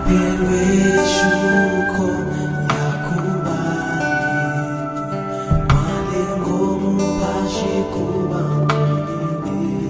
Pelweshuko yakubani malengo mupashi kubangulile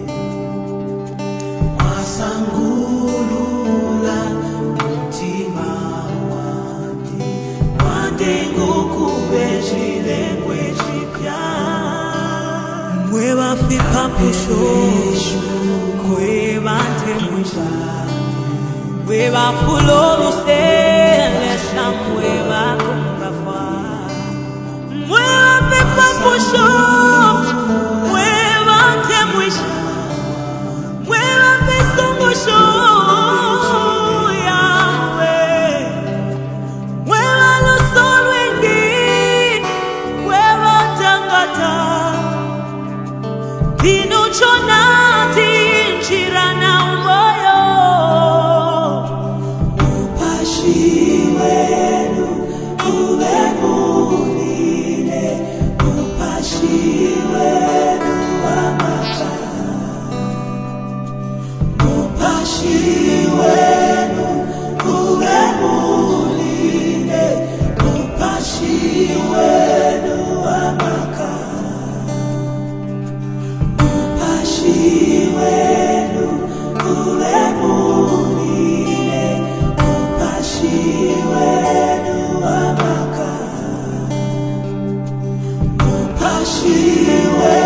wasangulula mutima wami malengo kubejile kwejipya mwe bafika pusho mwe bantemwisha we va fulolo stelle samwe va kumbafa mwe va paposho mwe va temwisha mwe va pesongosho yawe mwe va lo solwengi mwe va tangata dino chonati chirana umoyo Upashiwenu ulemulile Upashiwenu amaka Upashiwenu ulemulile Upashiwenu amaka Upashiwenu ulemulile Upashiwenu amaka Upashiwenu